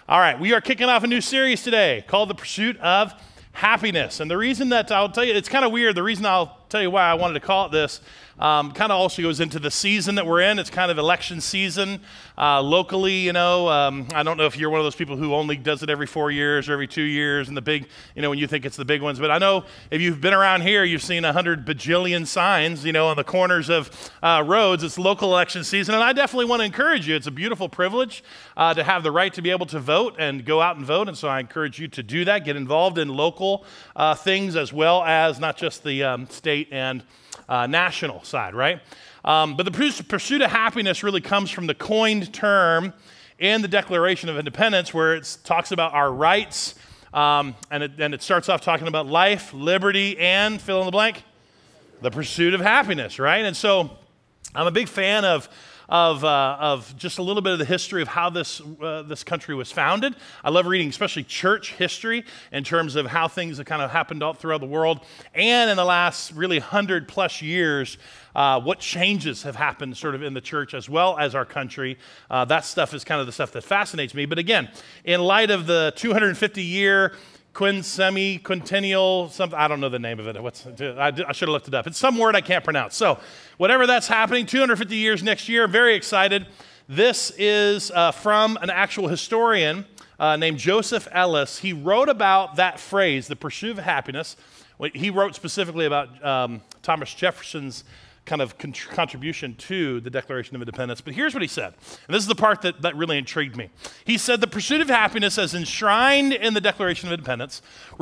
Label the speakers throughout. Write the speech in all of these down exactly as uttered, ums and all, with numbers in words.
Speaker 1: All right, we are kicking off a new series today called The Pursuit of Happiness. And the reason that I'll tell you, it's kind of weird. The reason I'll tell you why I wanted to call it this um, kind of also goes into the season that we're in. It's kind of election season uh, locally, you know. Um, I don't know if you're one of those people who only does it every four years or every two years and the big, you know, when you think it's the big ones. But I know if you've been around here, you've seen a hundred bajillion signs, you know, on the corners of uh, roads. It's local election season. And I definitely want to encourage you. It's a beautiful privilege uh, to have the right to be able to vote and go out and vote. And so I encourage you to do that. Get involved in local uh, things as well as not just the um, state and uh, national side, right? Um, but the pursuit of happiness really comes from the coined term in the Declaration of Independence, where it talks about our rights, um, and, it, and it starts off talking about life, liberty, and fill in the blank, the pursuit of happiness, right? And so I'm a big fan of Of, uh, of just a little bit of the history of how this uh, this country was founded. I love reading especially church history in terms of how things have kind of happened all throughout the world. And in the last really hundred plus years, uh, what changes have happened sort of in the church as well as our country. Uh, that stuff is kind of the stuff that fascinates me. But again, in light of the two hundred fifty year Quin semi quintennial something, I don't know the name of it. What's I, I should have looked it up. It's some word I can't pronounce. So whatever that's happening, two hundred fifty years next year. I'm very excited. This is uh, from an actual historian uh, named Joseph Ellis. He wrote about that phrase, the pursuit of happiness. He wrote specifically about um, Thomas Jefferson's kind of con- contribution to the Declaration of Independence. But here's what he said, and this is the part that, that really intrigued me. He said, the pursuit of happiness as enshrined in the Declaration of Independence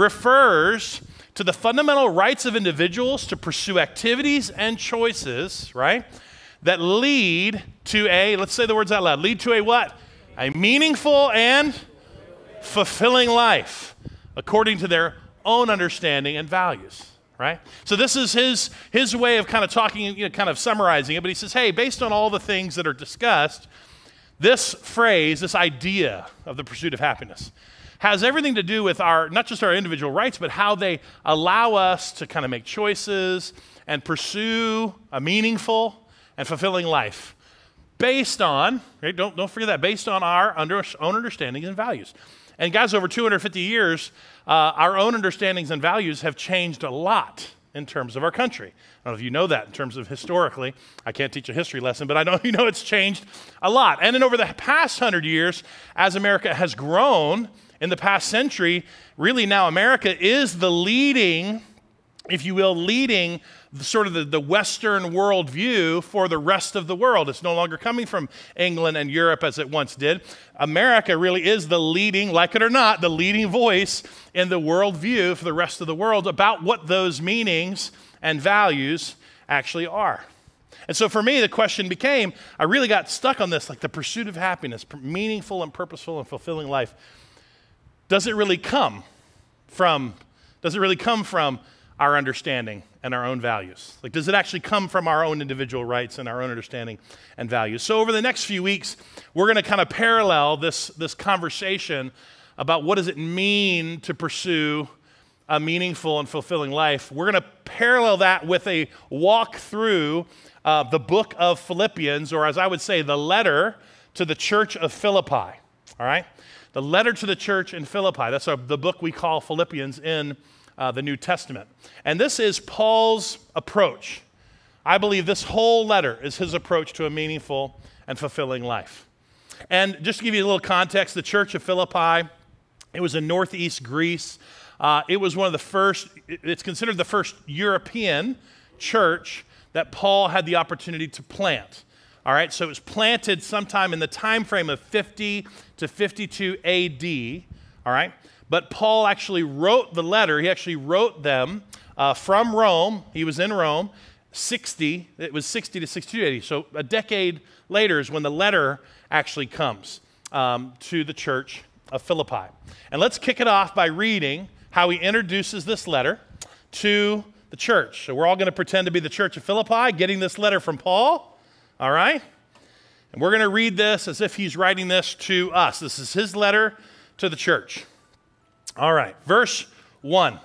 Speaker 1: refers to the fundamental rights of individuals to pursue activities and choices, right, that lead to a, let's say the words out loud, lead to a what? A meaningful and fulfilling life according to their own understanding and values. Right? So this is his, his way of kind of talking, you know, kind of summarizing it. But he says, hey, based on all the things that are discussed, this phrase, this idea of the pursuit of happiness has everything to do with our, not just our individual rights, but how they allow us to kind of make choices and pursue a meaningful and fulfilling life based on, right, don't, don't forget that, based on our under, own understandings and values. And guys, over two hundred fifty years, uh, our own understandings and values have changed a lot in terms of our country. I don't know if you know that in terms of historically. I can't teach a history lesson, but I know you know it's changed a lot. And then over the past hundred years, as America has grown in the past century, really now America is the leading, if you will, leading the, sort of the, the Western worldview for the rest of the world. It's no longer coming from England and Europe as it once did. America really is the leading, like it or not, the leading voice in the worldview for the rest of the world about what those meanings and values actually are. And so for me, the question became, I really got stuck on this, like the pursuit of happiness, meaningful and purposeful and fulfilling life. Does it really come from, does it really come from our understanding and our own values? Like, does it actually come from our own individual rights and our own understanding and values? So over the next few weeks, we're going to kind of parallel this, this conversation about what does it mean to pursue a meaningful and fulfilling life. We're going to parallel that with a walk through uh, the book of Philippians, or as I would say, the letter to the church of Philippi, all right? The letter to the church in Philippi. That's our, the book we call Philippians in Uh, the New Testament. And this is Paul's approach. I believe this whole letter is his approach to a meaningful and fulfilling life. And just to give you a little context, the church of Philippi, it was in northeast Greece. Uh, it was one of the first, it's considered the first European church that Paul had the opportunity to plant. All right, so it was planted sometime in the time frame of fifty to fifty-two A D, all right? But Paul actually wrote the letter. He actually wrote them uh, from Rome. He was in Rome, sixty, it was sixty to sixty-two A D. So a decade later is when the letter actually comes um, to the church of Philippi. And let's kick it off by reading how he introduces this letter to the church. So we're all going to pretend to be the church of Philippi, getting this letter from Paul, all right? And we're going to read this as if he's writing this to us. This is his letter to the church. All right, verse one.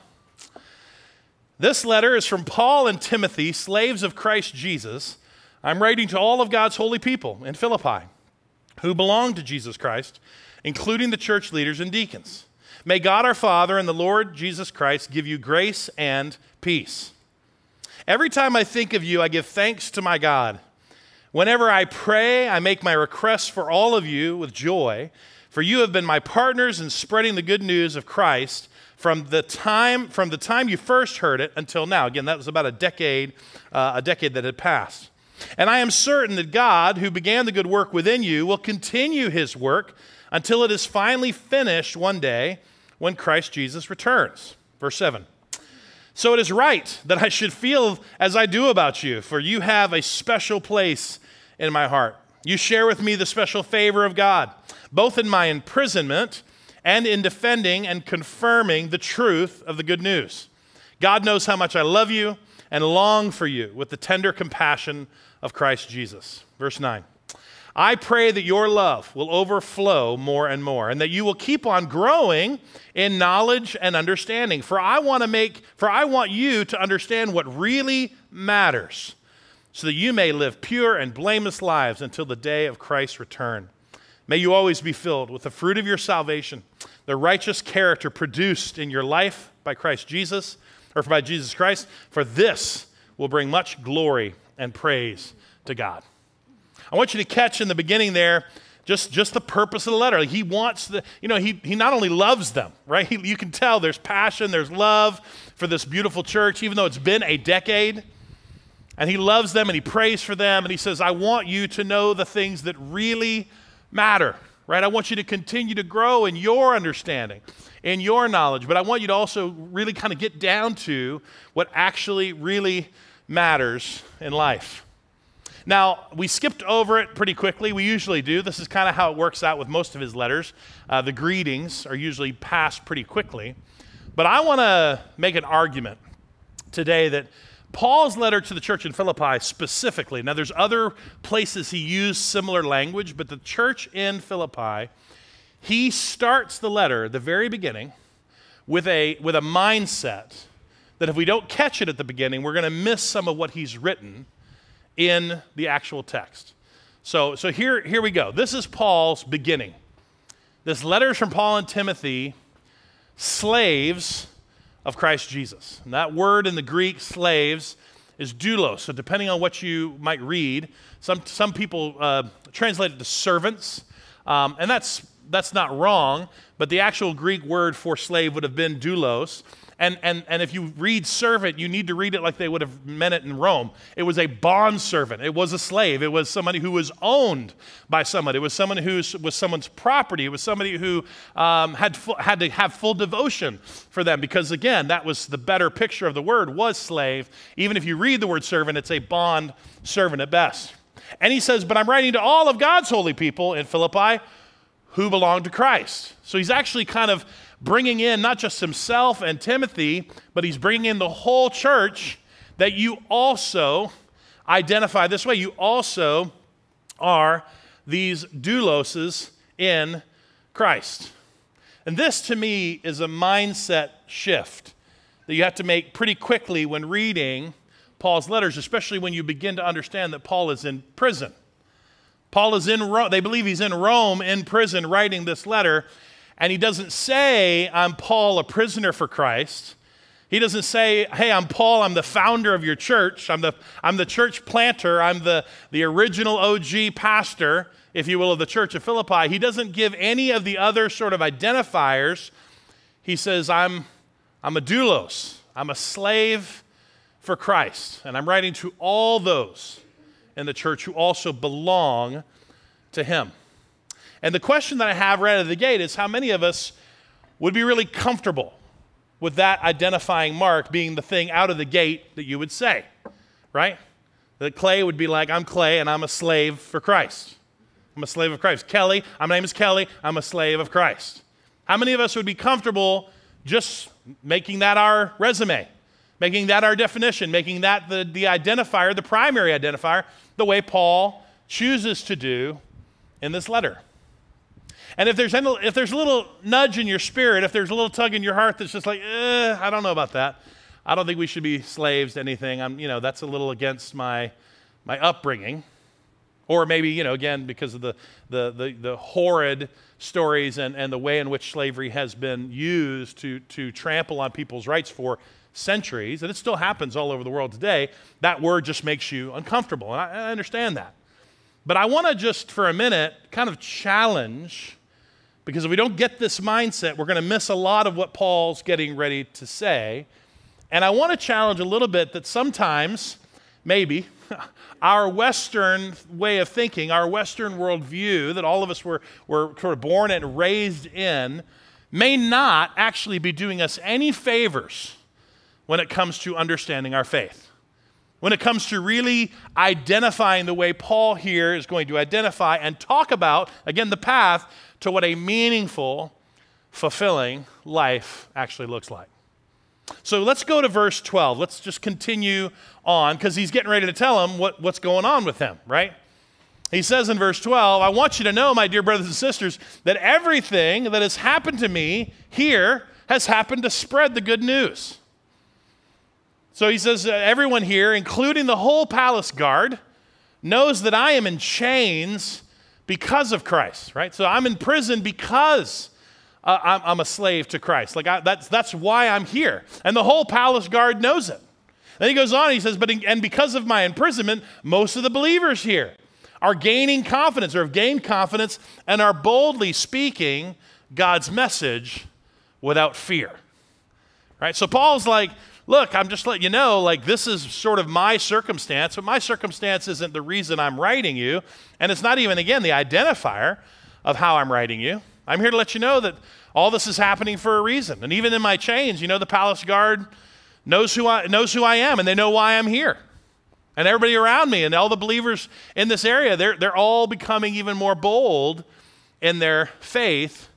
Speaker 1: This letter is from Paul and Timothy, slaves of Christ Jesus. I'm writing to all of God's holy people in Philippi who belong to Jesus Christ including the church leaders and deacons. May God our Father and the Lord Jesus Christ give you grace and peace. Every time I think of you, I give thanks to my God. Whenever I pray, I make my requests for all of you with joy, for you have been my partners in spreading the good news of Christ from the time from the time you first heard it until now. Again, that was about a decade, uh, a decade that had passed. And I am certain that God, who began the good work within you, will continue his work until it is finally finished one day when Christ Jesus returns. Verse seven. So it is right that I should feel as I do about you, for you have a special place in my heart. You share with me the special favor of God, both in my imprisonment and in defending and confirming the truth of the good news. God knows how much I love you and long for you with the tender compassion of Christ Jesus. Verse nine. I pray that your love will overflow more and more, and that you will keep on growing in knowledge and understanding. For I want to make, for I want you to understand what really matters, so that you may live pure and blameless lives until the day of Christ's return. May you always be filled with the fruit of your salvation, the righteous character produced in your life by Christ Jesus, or by Jesus Christ, for this will bring much glory and praise to God. I want you to catch in the beginning there just, just the purpose of the letter. He wants the, you know, he, he not only loves them, right? He, you can tell there's passion, there's love for this beautiful church, even though it's been a decade. And he loves them and he prays for them. And he says, I want you to know the things that really matter, right? I want you to continue to grow in your understanding, in your knowledge. But I want you to also really kind of get down to what actually really matters in life. Now, we skipped over it pretty quickly. We usually do. This is kind of how it works out with most of his letters. Uh, the greetings are usually passed pretty quickly. But I want to make an argument today that Paul's letter to the church in Philippi specifically, now there's other places he used similar language, but the church in Philippi, he starts the letter at the very beginning with a, with a mindset that if we don't catch it at the beginning, we're going to miss some of what he's written in the actual text. So, so here, here we go. This is Paul's beginning. This letter is from Paul and Timothy, slaves of Christ Jesus. And that word in the Greek, slaves, is doulos. So depending on what you might read, some, some people uh, translate it to servants. Um, and that's, that's not wrong, but the actual Greek word for slave would have been doulos. And, and, and if you read servant, you need to read it like they would have meant it in Rome. It was a bond servant. It was a slave. It was somebody who was owned by somebody. It was someone who was someone's property. It was somebody who um, had, fu- had to have full devotion for them because, again, that was the better picture of the word was slave. Even if you read the word servant, it's a bond servant at best. And he says, but I'm writing to all of God's holy people in Philippi who belong to Christ. So he's actually kind of bringing in not just himself and Timothy, but he's bringing in the whole church that you also identify this way. You also are these douloses in Christ. And this, to me, is a mindset shift that you have to make pretty quickly when reading Paul's letters, especially when you begin to understand that Paul is in prison. Paul is in Rome. They believe he's in Rome in prison writing this letter. And he doesn't say, I'm Paul, a prisoner for Christ. He doesn't say, hey, I'm Paul, I'm the founder of your church. I'm the, I'm the church planter. I'm the, the original O G pastor, if you will, of the church of Philippi. He doesn't give any of the other sort of identifiers. He says, I'm, I'm a doulos. I'm a slave for Christ. And I'm writing to all those in the church who also belong to him. And the question that I have right out of the gate is how many of us would be really comfortable with that identifying mark being the thing out of the gate that you would say, right? That Clay would be like, I'm Clay and I'm a slave for Christ. I'm a slave of Christ. Kelly, my name is Kelly, I'm a slave of Christ. How many of us would be comfortable just making that our resume, making that our definition, making that the, the identifier, the primary identifier, the way Paul chooses to do in this letter? And if there's, any, if there's a little nudge in your spirit, if there's a little tug in your heart that's just like, eh, I don't know about that. I don't think we should be slaves to anything. I'm, you know, that's a little against my, my upbringing. Or maybe, you know, again, because of the, the, the, the horrid stories and, and the way in which slavery has been used to, to trample on people's rights for centuries, and it still happens all over the world today, that word just makes you uncomfortable. And I, I understand that. But I want to just, for a minute, kind of challenge, because if we don't get this mindset, we're going to miss a lot of what Paul's getting ready to say. And I want to challenge a little bit that sometimes, maybe, our Western way of thinking, our Western worldview that all of us were, were sort of born and raised in, may not actually be doing us any favors when it comes to understanding our faith. When it comes to really identifying the way Paul here is going to identify and talk about, again, the path to what a meaningful, fulfilling life actually looks like. So let's go to verse twelve. Let's just continue on because he's getting ready to tell him what, what's going on with him, right? He says in verse twelve, I want you to know, my dear brothers and sisters, that everything that has happened to me here has happened to spread the good news. So he says, uh, everyone here, including the whole palace guard, knows that I am in chains because of Christ, right? So I'm in prison because uh, I'm, I'm a slave to Christ. Like I, that's, that's why I'm here. And the whole palace guard knows it. Then he goes on, he says, but in, and because of my imprisonment, most of the believers here are gaining confidence or have gained confidence and are boldly speaking God's message without fear, right? So Paul's like, look, I'm just letting you know, like this is sort of my circumstance, but my circumstance isn't the reason I'm writing you. And it's not even, again, the identifier of how I'm writing you. I'm here to let you know that all this is happening for a reason. And even in my chains, you know, the palace guard knows who I, knows who I am, and they know why I'm here. And everybody around me and all the believers in this area, they're, they're all becoming even more bold in their faith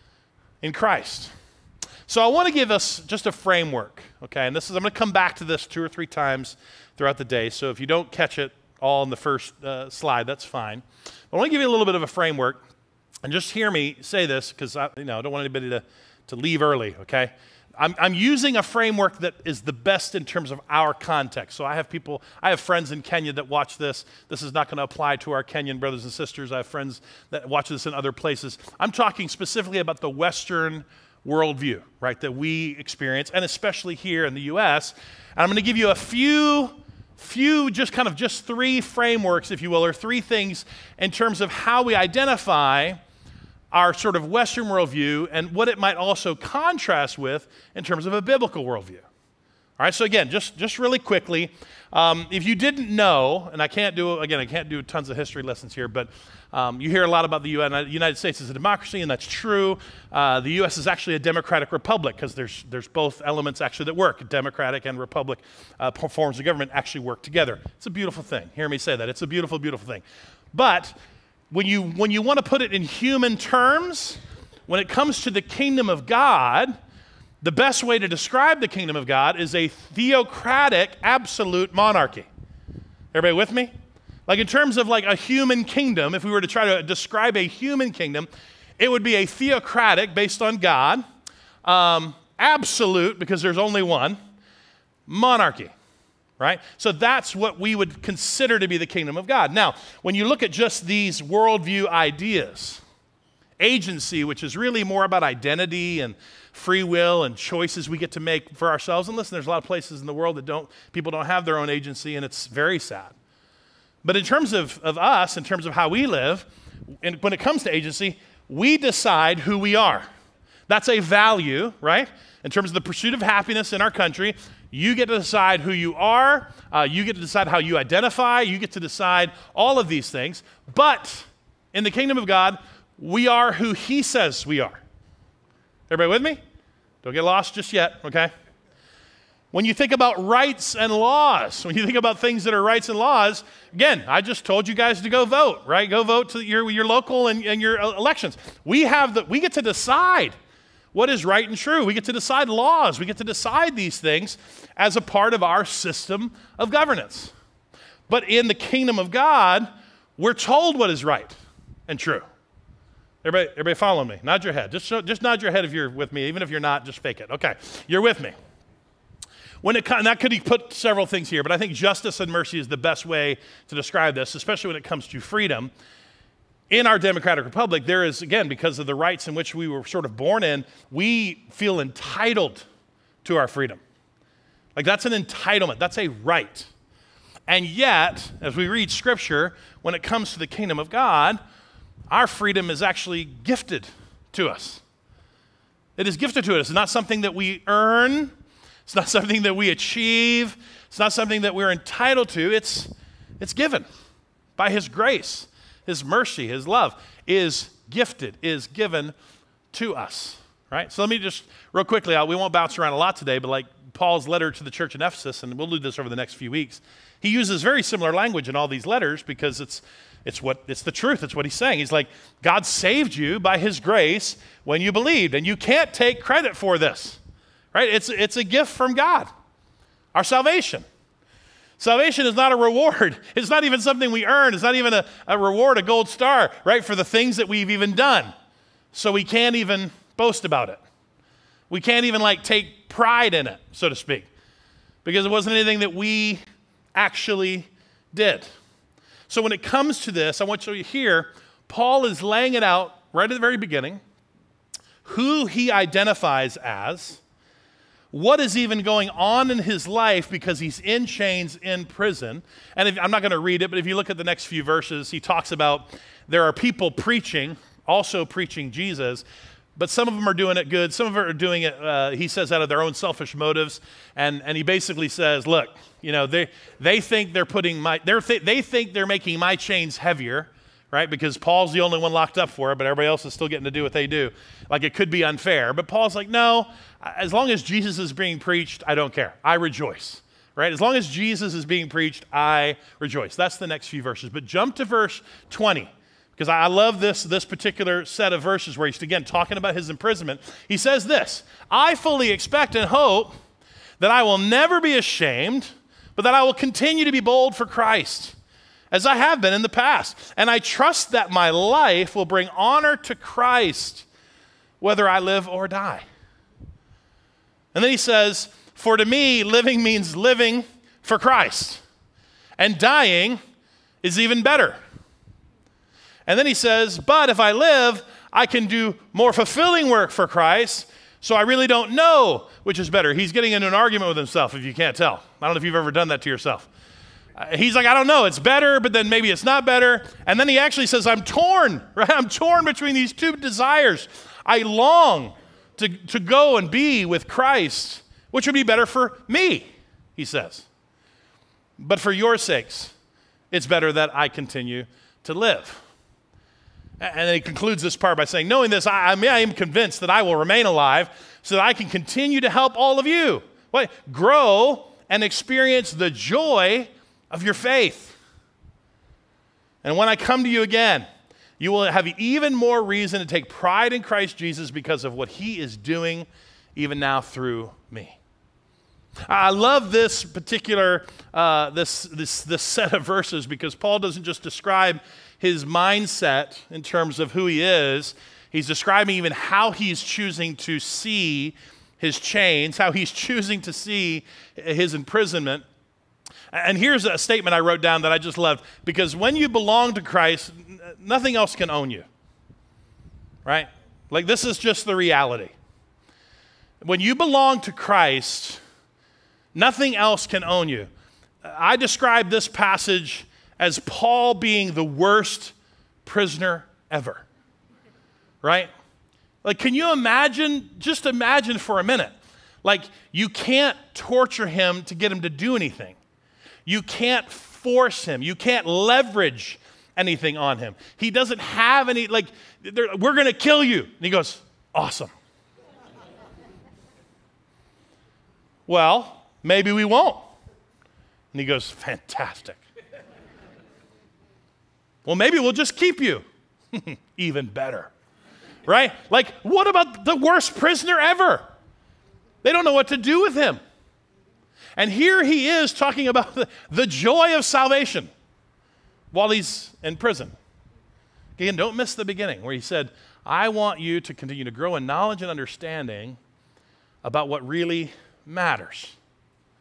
Speaker 1: in Christ. So I want to give us just a framework, okay? And this is, I'm going to come back to this two or three times throughout the day. So if you don't catch it all in the first uh, slide, that's fine. But I want to give you a little bit of a framework. And just hear me say this because I, you know, I don't want anybody to, to leave early, okay? I'm, I'm using a framework that is the best in terms of our context. So I have people, I have friends in Kenya that watch this. This is not going to apply to our Kenyan brothers and sisters. I have friends that watch this in other places. I'm talking specifically about the Western worldview, right, that we experience, and especially here in the U S. And I'm going to give you a few, few, just kind of just three frameworks, if you will, or three things in terms of how we identify our sort of Western worldview and what it might also contrast with in terms of a biblical worldview. All right, so again, just, just really quickly, um, if you didn't know, and I can't do, again, I can't do tons of history lessons here, but um, you hear a lot about the United States as a democracy, and that's true. Uh, the U S is actually a democratic republic because there's, there's both elements actually that work. Democratic and republic uh, forms of government actually work together. It's a beautiful thing. Hear me say that. It's a beautiful, beautiful thing. But when you, when you want to put it in human terms, when it comes to the kingdom of God, the best way to describe the kingdom of God is a theocratic absolute monarchy. Everybody with me? Like in terms of like a human kingdom, if we were to try to describe a human kingdom, it would be a theocratic based on God, um, absolute because there's only one, monarchy, right? So that's what we would consider to be the kingdom of God. Now, when you look at just these worldview ideas, agency, which is really more about identity and free will and choices we get to make for ourselves. And listen, there's a lot of places in the world that don't, people don't have their own agency, and it's very sad. But in terms of, of us, in terms of how we live, and when it comes to agency, we decide who we are. That's a value, right? In terms of the pursuit of happiness in our country, you get to decide who you are, uh, you get to decide how you identify, you get to decide all of these things. But in the kingdom of God, we are who He says we are. Everybody with me? Don't get lost just yet, okay? When you think about rights and laws, when you think about things that are rights and laws, again, I just told you guys to go vote, right? Go vote to your, your local and, and your elections. We have the, we get to decide what is right and true. We get to decide laws. We get to decide these things as a part of our system of governance. But in the kingdom of God, we're told what is right and true. Everybody, everybody following me? Nod your head. Just, show, just nod your head if you're with me. Even if you're not, just fake it. Okay, you're with me. When it and that could he put several things here, but I think justice and mercy is the best way to describe this, especially when it comes to freedom. In our democratic republic, there is, again, because of the rights in which we were sort of born in, we feel entitled to our freedom. Like that's an entitlement, that's a right. And yet, as we read Scripture, when it comes to the kingdom of God, our freedom is actually gifted to us. It is gifted to us. It's not something that we earn. It's not something that we achieve. It's not something that we're entitled to. It's, it's given by His grace, His mercy, His love is gifted, is given to us, right? So let me just, real quickly, we won't bounce around a lot today, but like Paul's letter to the church in Ephesus, and we'll do this over the next few weeks, he uses very similar language in all these letters because it's It's what it's the truth. It's what he's saying. He's like, God saved you by His grace when you believed, and you can't take credit for this, right? It's, it's a gift from God, our salvation. Salvation is not a reward. It's not even something we earn. It's not even a, a reward, a gold star, right, for the things that we've even done. So we can't even boast about it. We can't even like take pride in it, so to speak, because it wasn't anything that we actually did. So when it comes to this, I want you to hear, Paul is laying it out right at the very beginning, who he identifies as, what is even going on in his life because he's in chains in prison. And if, I'm not going to read it, but if you look at the next few verses, he talks about there are people preaching, also preaching Jesus, but some of them are doing it good. Some of them are doing it, uh, he says, out of their own selfish motives. And, and he basically says, look, you know, they, they think they're putting my, they're th- they think they're making my chains heavier, right? Because Paul's the only one locked up for it, but everybody else is still getting to do what they do. Like it could be unfair. But Paul's like, no, as long as Jesus is being preached, I don't care. I rejoice, right? As long as Jesus is being preached, I rejoice. That's the next few verses. But jump to verse twenty. Because I love this, this particular set of verses where he's, again, talking about his imprisonment. He says this, I fully expect and hope that I will never be ashamed, but that I will continue to be bold for Christ, as I have been in the past. And I trust that my life will bring honor to Christ, whether I live or die. And then he says, for to me, living means living for Christ, and dying is even better. And then he says, but if I live, I can do more fulfilling work for Christ, so I really don't know which is better. He's getting into an argument with himself, if you can't tell. I don't know if you've ever done that to yourself. Uh, he's like, I don't know, it's better, but then maybe it's not better. And then he actually says, I'm torn, right? I'm torn between these two desires. I long to, to go and be with Christ, which would be better for me, he says. But for your sakes, it's better that I continue to live. And then he concludes this part by saying, knowing this, I, I, mean, I am convinced that I will remain alive so that I can continue to help all of you. What? Grow and experience the joy of your faith. And when I come to you again, you will have even more reason to take pride in Christ Jesus because of what He is doing even now through me. I love this particular, uh, this, this, this set of verses because Paul doesn't just describe his mindset in terms of who he is. He's describing even how he's choosing to see his chains, how he's choosing to see his imprisonment. And here's a statement I wrote down that I just loved, because when you belong to Christ, nothing else can own you, right? Like this is just the reality. When you belong to Christ, nothing else can own you. I describe this passage as Paul being the worst prisoner ever, right? Like, can you imagine, just imagine for a minute, like you can't torture him to get him to do anything. You can't force him. You can't leverage anything on him. He doesn't have any, like, we're going to kill you. And he goes, awesome. Well, maybe we won't. And he goes, fantastic. Well, maybe we'll just keep you. Even better, right? Like, what about the worst prisoner ever? They don't know what to do with him. And here he is talking about the, the joy of salvation while he's in prison. Again, don't miss the beginning where he said, I want you to continue to grow in knowledge and understanding about what really matters.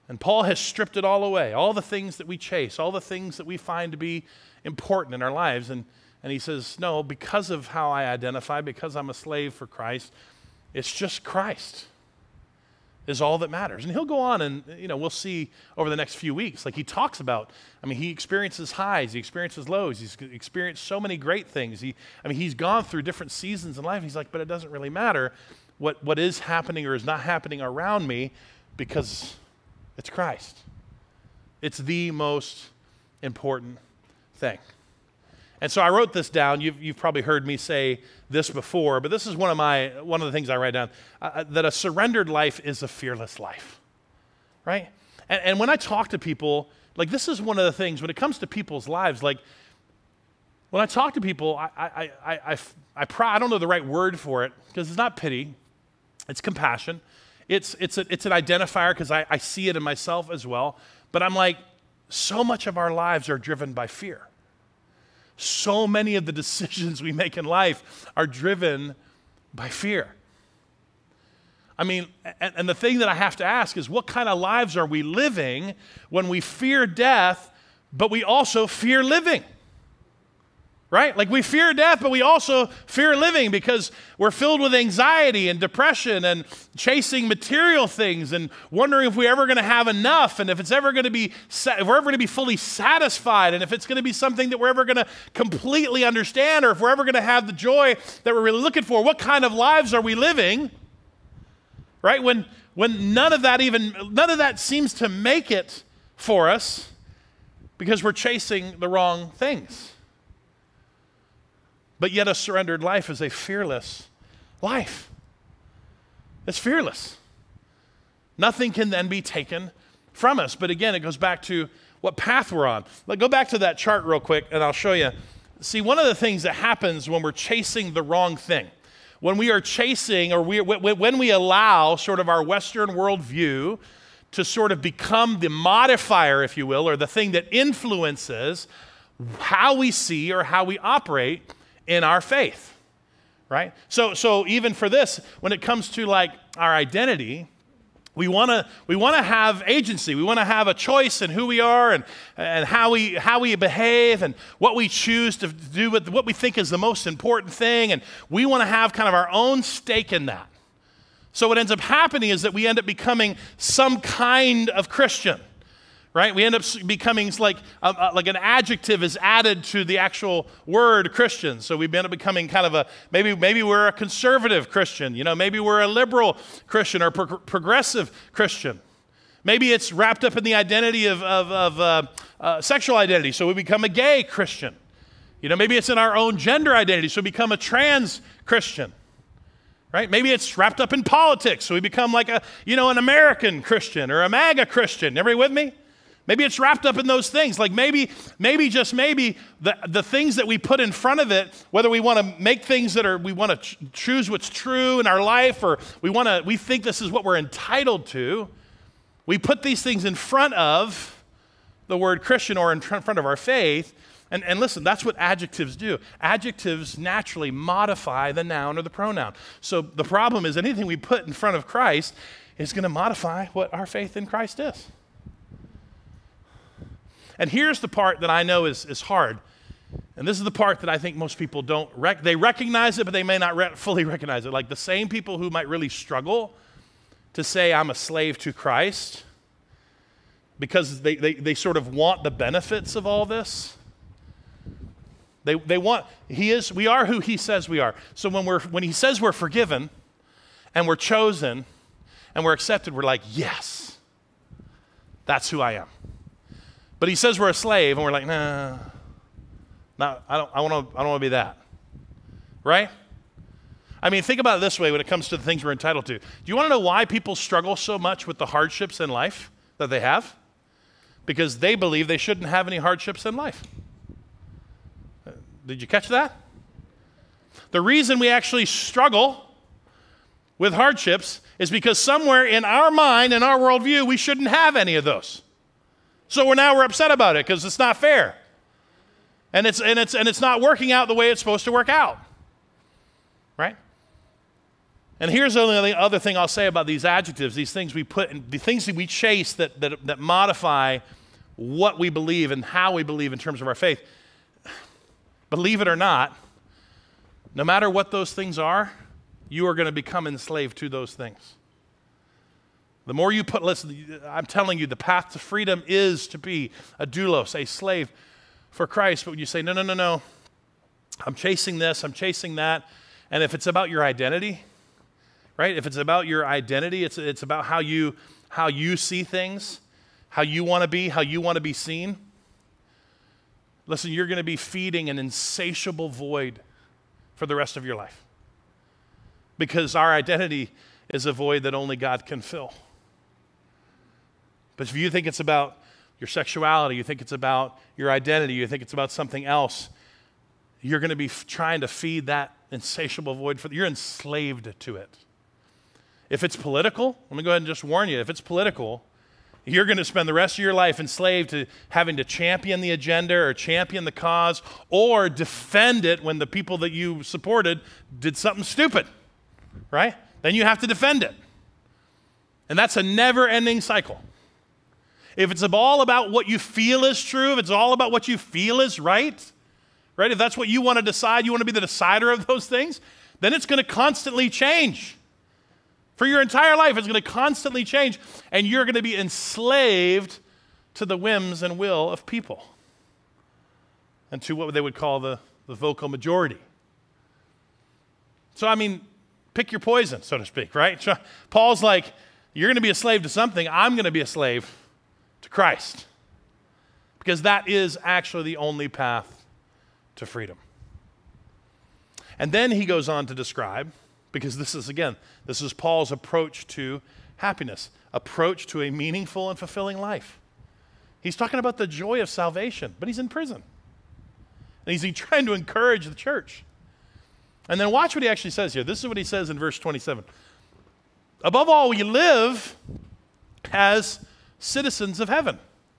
Speaker 1: And Paul has stripped it all away, all the things that we chase, all the things that we find to be important in our lives. And, and he says, no, because of how I identify, because I'm a slave for Christ, it's just Christ is all that matters. And he'll go on and, you know, we'll see over the next few weeks. Like he talks about, I mean, he experiences highs, he experiences lows, he's experienced so many great things. He, I mean, he's gone through different seasons in life. He's like, but it doesn't really matter what, what is happening or is not happening around me because it's Christ. It's the most important thing. And so I wrote this down. You've, you've probably heard me say this before, but this is one of my one of the things I write down, uh, that a surrendered life is a fearless life, right? And, and when I talk to people, like this is one of the things, when it comes to people's lives, like when I talk to people, I, I, I, I, I, I, pr- I don't know the right word for it because it's not pity, it's compassion. It's, it's, a, it's an identifier because I, I see it in myself as well. But I'm like, so much of our lives are driven by fear. So many of the decisions we make in life are driven by fear. I mean, and, and the thing that I have to ask is, what kind of lives are we living when we fear death, but we also fear living? Right? Like we fear death, but we also fear living because we're filled with anxiety and depression and chasing material things and wondering if we're ever going to have enough and if it's ever going to be, if we're ever going to be fully satisfied and if it's going to be something that we're ever going to completely understand or if we're ever going to have the joy that we're really looking for. What kind of lives are we living? Right? When, when none of that even, none of that seems to make it for us because we're chasing the wrong things. But yet a surrendered life is a fearless life. It's fearless. Nothing can then be taken from us. But again, it goes back to what path we're on. Let's go back to that chart real quick, and I'll show you. See, one of the things that happens when we're chasing the wrong thing, when we are chasing or we, when we allow sort of our Western worldview to sort of become the modifier, if you will, or the thing that influences how we see or how we operate in our faith, right? So, so even for this, when it comes to like our identity, we want to we want to have agency. We want to have a choice in who we are and, and how we how we behave and what we choose to do with what we think is the most important thing, and we want to have kind of our own stake in that. So what ends up happening is that we end up becoming some kind of Christian. Right? We end up becoming like, uh, uh, like an adjective is added to the actual word Christian. So we end up becoming kind of a, maybe maybe we're a conservative Christian. You know, maybe we're a liberal Christian or pro- progressive Christian. Maybe it's wrapped up in the identity of, of, of uh, uh, sexual identity. So we become a gay Christian. You know, maybe it's in our own gender identity. So we become a trans Christian. Right? Maybe it's wrapped up in politics. So we become like a, you know, an American Christian or a MAGA Christian. Everybody with me? Maybe it's wrapped up in those things. Like maybe, maybe just maybe the, the things that we put in front of it, whether we want to make things that are, we want to ch- choose what's true in our life, or we want to, we think this is what we're entitled to. We put these things in front of the word Christian or in front of our faith. And, and listen, that's what adjectives do. Adjectives naturally modify the noun or the pronoun. So the problem is anything we put in front of Christ is going to modify what our faith in Christ is. And here's the part that I know is, is hard. And this is the part that I think most people don't, rec- they recognize it, but they may not re- fully recognize it. Like the same people who might really struggle to say I'm a slave to Christ because they, they, they sort of want the benefits of all this. They, they want, he is, we are who he says we are. So when we're, when he says we're forgiven and we're chosen and we're accepted, we're like, yes, that's who I am. But he says we're a slave, and we're like, nah, nah I don't, I want to, I don't want to be that, right? I mean, think about it this way when it comes to the things we're entitled to. Do you want to know why people struggle so much with the hardships in life that they have? Because they believe they shouldn't have any hardships in life. Did you catch that? The reason we actually struggle with hardships is because somewhere in our mind, in our worldview, we shouldn't have any of those. So we're now we're upset about it because it's not fair. And it's and it's and it's not working out the way it's supposed to work out. Right? And here's the only other thing I'll say about these adjectives, these things we put, in, the things that we chase that, that, that modify what we believe and how we believe in terms of our faith. Believe it or not, no matter what those things are, you are going to become enslaved to those things. The more you put, listen, I'm telling you, the path to freedom is to be a doulos, a slave for Christ. But when you say, no, no, no, no, I'm chasing this, I'm chasing that, and if it's about your identity, right? If it's about your identity, it's, it's about how you, how you see things, how you want to be, how you want to be seen. Listen, you're going to be feeding an insatiable void for the rest of your life. Because our identity is a void that only God can fill. But if you think it's about your sexuality, you think it's about your identity, you think it's about something else, you're going to be f- trying to feed that insatiable void. For, you're enslaved to it. If it's political, let me go ahead and just warn you, if it's political, you're going to spend the rest of your life enslaved to having to champion the agenda or champion the cause or defend it when the people that you supported did something stupid, right? Then you have to defend it. And that's a never-ending cycle. If it's all about what you feel is true, if it's all about what you feel is right, right? If that's what you want to decide, you want to be the decider of those things, then it's going to constantly change. For your entire life, it's going to constantly change, and you're going to be enslaved to the whims and will of people and to what they would call the, the vocal majority. So, I mean, pick your poison, so to speak, right? Paul's like, you're going to be a slave to something. I'm going to be a slave to Christ, because that is actually the only path to freedom. And then he goes on to describe, because this is, again, this is Paul's approach to happiness, approach to a meaningful and fulfilling life. He's talking about the joy of salvation, but he's in prison. And he's trying to encourage the church. And then watch what he actually says here. This is what he says in verse twenty-seven. Above all, we live as citizens of heaven.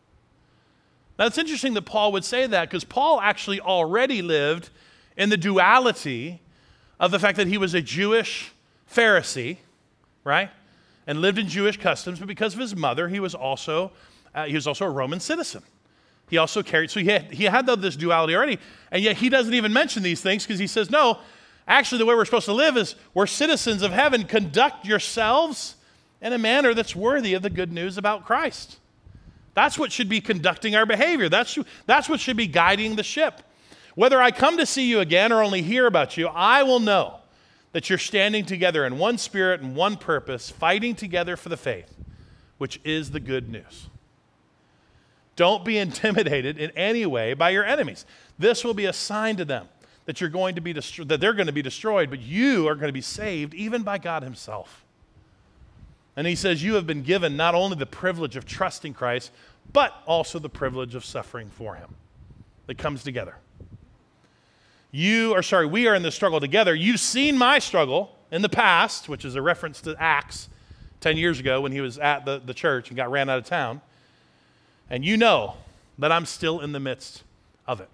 Speaker 1: Now, it's interesting that Paul would say that, because Paul actually already lived in the duality of the fact that he was a Jewish Pharisee, right? And lived in Jewish customs, but because of his mother, he was also, uh, he was also a Roman citizen. He also carried, so he had, he had this duality already, and yet he doesn't even mention these things, because he says, no, actually the way we're supposed to live is we're citizens of heaven. Conduct yourselves in a manner that's worthy of the good news about Christ. That's what should be conducting our behavior. That's, that's what should be guiding the ship. Whether I come to see you again or only hear about you, I will know that you're standing together in one spirit and one purpose, fighting together for the faith, which is the good news. Don't be intimidated in any way by your enemies. This will be a sign to them that you're going to be destro- that they're going to be destroyed, but you are going to be saved even by God himself. And he says you have been given not only the privilege of trusting Christ, but also the privilege of suffering for him. It comes together. You are, sorry, we are in this struggle together. You've seen my struggle in the past, which is a reference to Acts ten years ago when he was at the, the church and got ran out of town. And you know that I'm still in the midst of it.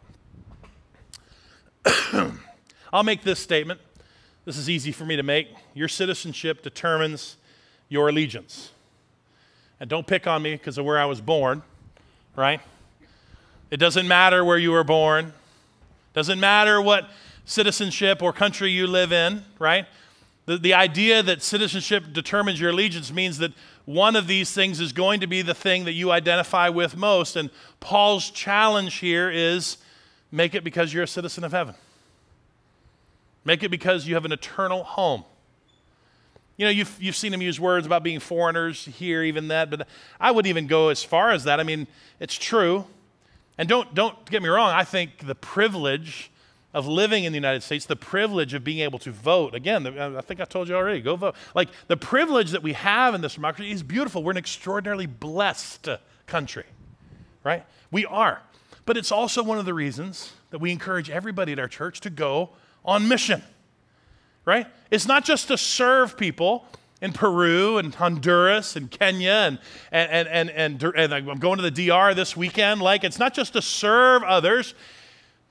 Speaker 1: I'll make this statement. This is easy for me to make. Your citizenship determines your allegiance. And don't pick on me because of where I was born, right? It doesn't matter where you were born. Doesn't matter what citizenship or country you live in, right? The, the idea that citizenship determines your allegiance means that one of these things is going to be the thing that you identify with most. And Paul's challenge here is make it because you're a citizen of heaven. Make it because you have an eternal home. You know, you've, you've seen him use words about being foreigners here, even that, but I wouldn't even go as far as that. I mean, it's true. And don't, don't get me wrong, I think the privilege of living in the United States, the privilege of being able to vote, again, the, I think I told you already, go vote. Like, the privilege that we have in this democracy is beautiful. We're an extraordinarily blessed country, right? We are. But it's also one of the reasons that we encourage everybody at our church to go on mission, right? It's not just to serve people in Peru and Honduras and Kenya and, and, and, and, and, and I'm going to the D R this weekend. Like, it's not just to serve others.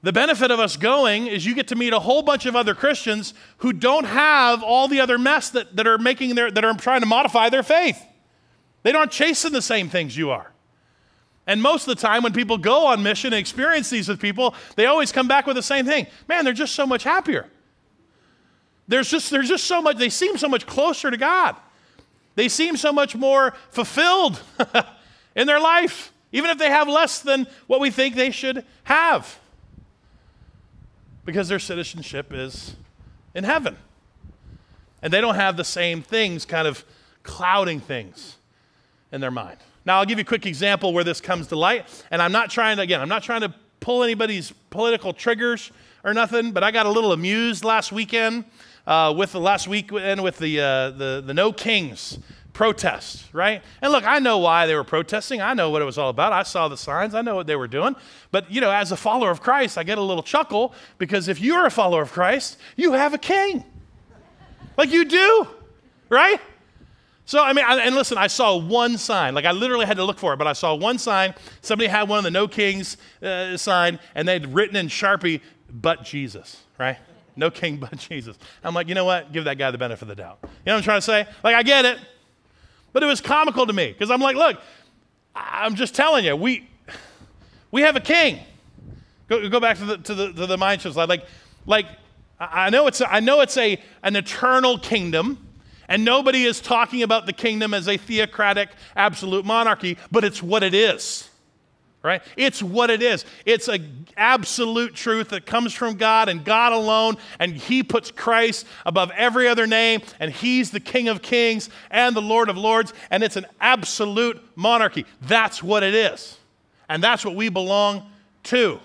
Speaker 1: The benefit of us going is you get to meet a whole bunch of other Christians who don't have all the other mess that, that are making their, that are trying to modify their faith. They aren't chasing the same things you are. And most of the time when people go on mission and experience these with people, they always come back with the same thing. Man, they're just so much happier. There's just, there's just so much, they seem so much closer to God. They seem so much more fulfilled in their life, even if they have less than what we think they should have. Because their citizenship is in heaven. And they don't have the same things kind of clouding things in their mind. Now, I'll give you a quick example where this comes to light. And I'm not trying to, again, I'm not trying to pull anybody's political triggers or nothing, but I got a little amused last weekend uh, with the last weekend with the, uh, the, the No Kings protest, right? And look, I know why they were protesting. I know what it was all about. I saw the signs. I know what they were doing. But, you know, as a follower of Christ, I get a little chuckle because if you're a follower of Christ, you have a king. Like you do, right? So, I mean, I, and listen, I saw one sign. Like I literally had to look for it, but I saw one sign. Somebody had one of the No Kings uh, sign, and they'd written in Sharpie, but Jesus, right? No king but Jesus. I'm like, you know what? Give that guy the benefit of the doubt. You know what I'm trying to say? Like, I get it. But it was comical to me because I'm like, look, I'm just telling you, we we have a king. Go, go back to the to the to the mind shift slide. Like, like I know it's a, I know it's a an eternal kingdom, and nobody is talking about the kingdom as a theocratic absolute monarchy, but it's what it is. Right? It's what it is. It's an absolute truth that comes from God and God alone, and he puts Christ above every other name, and he's the King of Kings and the Lord of Lords, and it's an absolute monarchy. That's what it is. And that's what we belong to.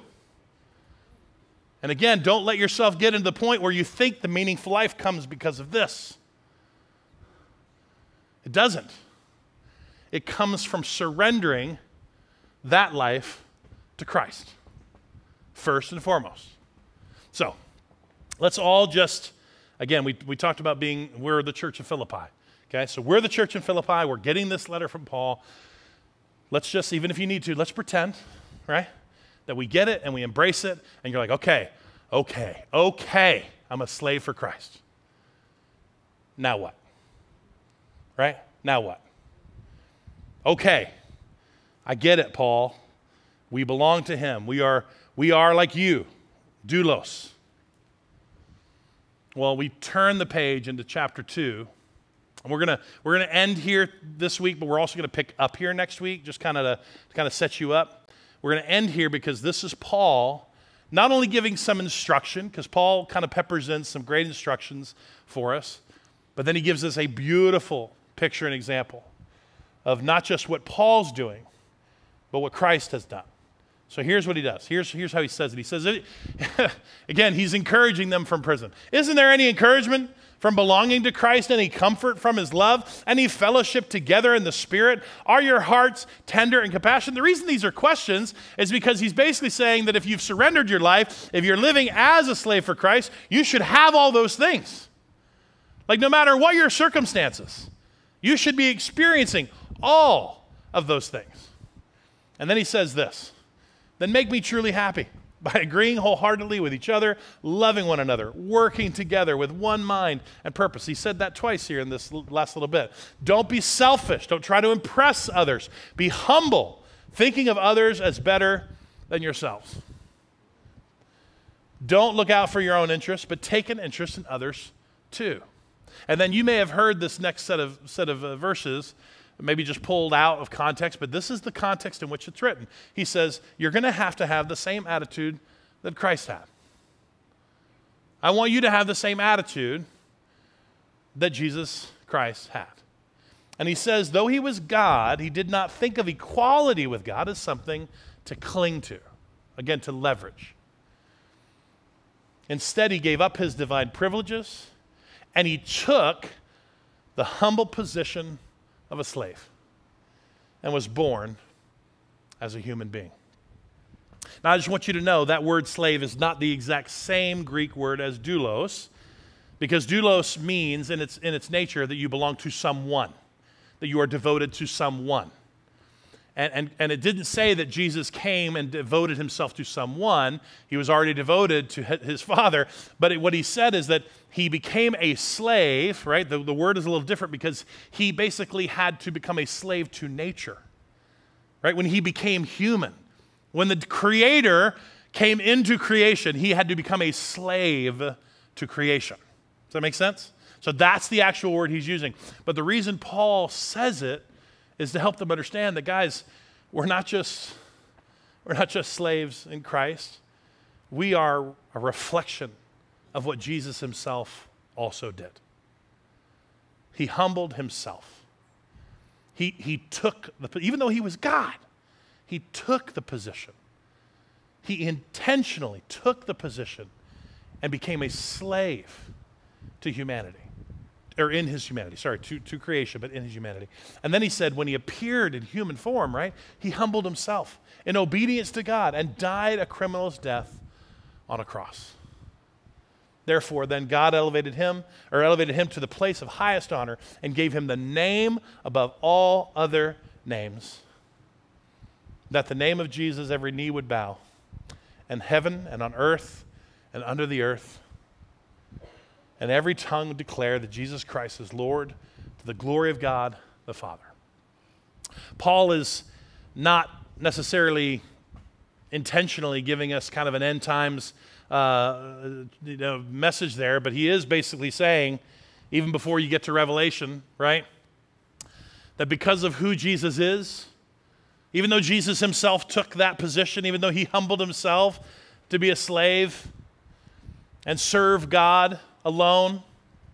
Speaker 1: And again, don't let yourself get into the point where you think the meaningful life comes because of this. It doesn't. It comes from surrendering that life to Christ, first and foremost. So, let's all just, again, we, we talked about being, we're the church of Philippi, okay? So we're the church in Philippi, we're getting this letter from Paul. Let's just, even if you need to, let's pretend, right, that we get it and we embrace it, and you're like, okay, okay, okay, I'm a slave for Christ. Now what? Right? Now what? Okay. I get it, Paul. We belong to him. We are, we are like you, doulos. Well, we turn the page into chapter two. And we're gonna we're gonna end here this week, but we're also gonna pick up here next week, just kind of to, to kind of set you up. We're gonna end here because this is Paul not only giving some instruction, because Paul kind of peppers in some great instructions for us, but then he gives us a beautiful picture and example of not just what Paul's doing, but what Christ has done. So here's what he does. Here's, here's how he says it. He says, it, again, he's encouraging them from prison. Isn't there any encouragement from belonging to Christ, any comfort from his love, any fellowship together in the Spirit? Are your hearts tender and compassionate? The reason these are questions is because he's basically saying that if you've surrendered your life, if you're living as a slave for Christ, you should have all those things. Like no matter what your circumstances, you should be experiencing all of those things. And then he says this, then make me truly happy by agreeing wholeheartedly with each other, loving one another, working together with one mind and purpose. He said that twice here in this last little bit. Don't be selfish. Don't try to impress others. Be humble, thinking of others as better than yourselves. Don't look out for your own interests, but take an interest in others too. And then you may have heard this next set of, set of uh, verses maybe just pulled out of context, but this is the context in which it's written. He says, you're going to have to have the same attitude that Christ had. I want you to have the same attitude that Jesus Christ had. And he says, though he was God, he did not think of equality with God as something to cling to, again, to leverage. Instead, he gave up his divine privileges, and he took the humble position of a slave and was born as a human being. Now, I just want you to know that word slave is not the exact same Greek word as doulos, because doulos means in its, in its nature that you belong to someone, that you are devoted to someone. And, and, and it didn't say that Jesus came and devoted himself to someone. He was already devoted to his Father. But it, what he said is that he became a slave, right? The, the word is a little different because he basically had to become a slave to nature, right? When he became human. When the Creator came into creation, he had to become a slave to creation. Does that make sense? So that's the actual word he's using. But the reason Paul says it is to help them understand that, guys, we're not just, we're not just slaves in Christ. We are a reflection of what Jesus himself also did. He humbled himself. He, he took, the, even though he was God, he took the position. He intentionally took the position and became a slave to humanity. Or in his humanity, sorry, to, to creation, but in his humanity. And then he said, when he appeared in human form, right, he humbled himself in obedience to God and died a criminal's death on a cross. Therefore, then God elevated him, or elevated him to the place of highest honor and gave him the name above all other names, that the name of Jesus every knee would bow, and heaven and on earth and under the earth, and every tongue would declare that Jesus Christ is Lord, to the glory of God the Father. Paul is not necessarily intentionally giving us kind of an end times uh, you know, message there, but he is basically saying, even before you get to Revelation, right, that because of who Jesus is, even though Jesus himself took that position, even though he humbled himself to be a slave and serve God alone,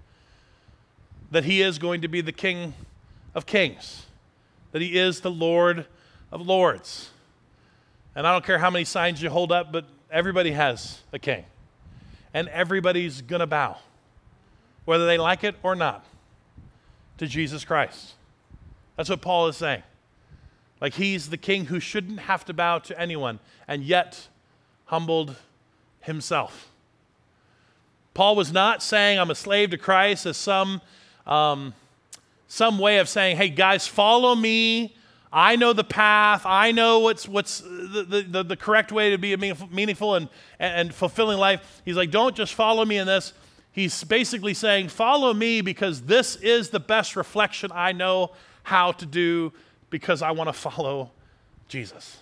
Speaker 1: that he is going to be the King of Kings, that he is the Lord of Lords. And I don't care how many signs you hold up, but everybody has a king. And everybody's going to bow, whether they like it or not, to Jesus Christ. That's what Paul is saying. Like, he's the king who shouldn't have to bow to anyone, and yet humbled himself. Paul was not saying I'm a slave to Christ as some, um, some way of saying, hey, guys, follow me. I know the path. I know what's, what's the, the, the correct way to be a meaningful and, and fulfilling life. He's like, don't just follow me in this. He's basically saying, follow me because this is the best reflection I know how to do because I want to follow Jesus.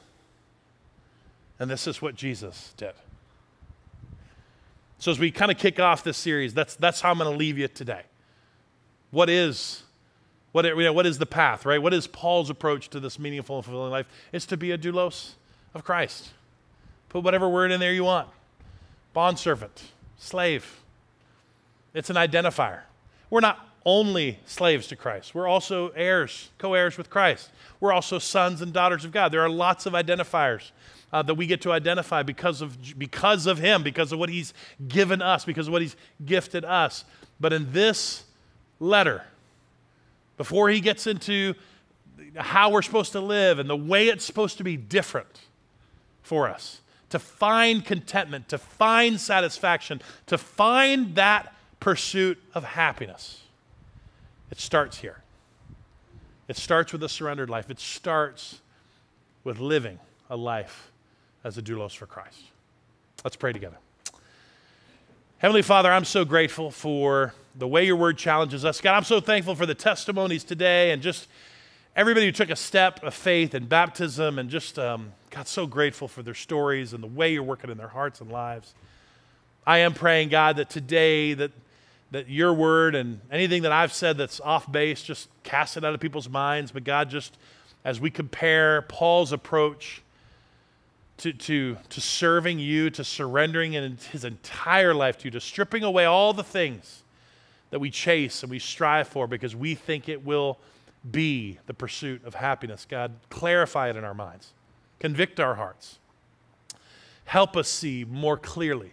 Speaker 1: And this is what Jesus did. So as we kind of kick off this series, that's, that's how I'm going to leave you today. What is, what, you know, what is the path, right? What is Paul's approach to this meaningful and fulfilling life? It's to be a doulos of Christ. Put whatever word in there you want. Bondservant, slave. It's an identifier. We're not only slaves to Christ. We're also heirs, co-heirs with Christ. We're also sons and daughters of God. There are lots of identifiers Uh, that we get to identify because of, because of him, because of what he's given us, because of what he's gifted us. But in this letter, before he gets into how we're supposed to live and the way it's supposed to be different for us, to find contentment, to find satisfaction, to find that pursuit of happiness, it starts here. It starts with a surrendered life. It starts with living a life as a doulos for Christ. Let's pray together. Heavenly Father, I'm so grateful for the way your word challenges us. God, I'm so thankful for the testimonies today and just everybody who took a step of faith and baptism and just, um, God, so grateful for their stories and the way you're working in their hearts and lives. I am praying, God, that today that, that your word and anything that I've said that's off base, just cast it out of people's minds. But God, just as we compare Paul's approach To, to, to serving you, to surrendering in his entire life to you, to stripping away all the things that we chase and we strive for because we think it will be the pursuit of happiness. God, clarify it in our minds. Convict our hearts. Help us see more clearly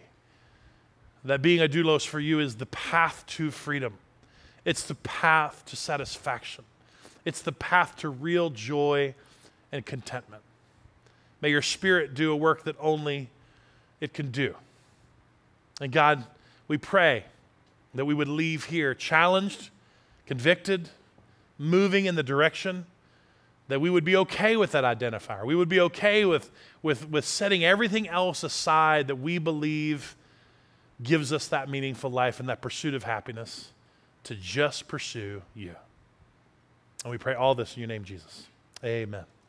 Speaker 1: that being a doulos for you is the path to freedom. It's the path to satisfaction. It's the path to real joy and contentment. May your Spirit do a work that only it can do. And God, we pray that we would leave here challenged, convicted, moving in the direction that we would be okay with that identifier. We would be okay with, with, with setting everything else aside that we believe gives us that meaningful life and that pursuit of happiness, to just pursue you. And we pray all this in your name, Jesus. Amen.